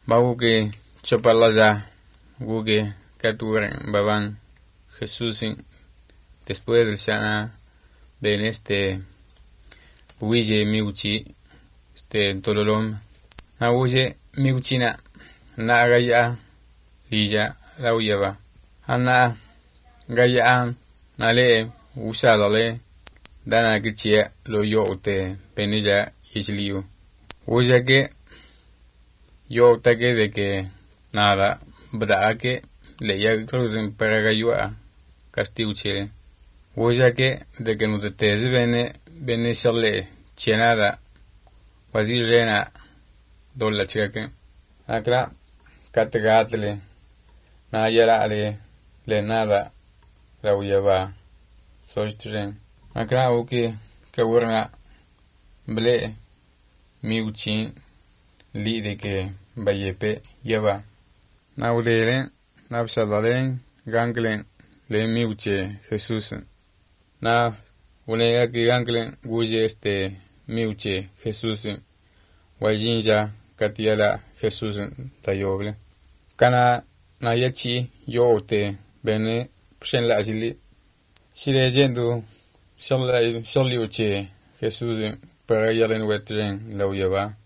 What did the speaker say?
Babuque chopalaza, gugue caturen baban Jesús después del sana ven huille miuchi tololom na huye miuchina na gaya lilla la uyaba ana gaya na le usala dana kichia lo yo te penilla isliu huye que yo taque de que nada bra que leía cruzen para gayua castiuche huye que de que no te tese bene sale chenada wazirena dolla chica akra katgatle na yara le nada la uyaba soistren akra uke kawurna ble miuchi li de que bayepe yaba na ulele na psalalen ganglen le miuche Jesús na ulega que ganglen guye miuche Jesús wajinja katiala Jesús tayoble kana na yachi yo te bene pshen la jili sire yendo soli uche Jesús para yalen wetren la uyaba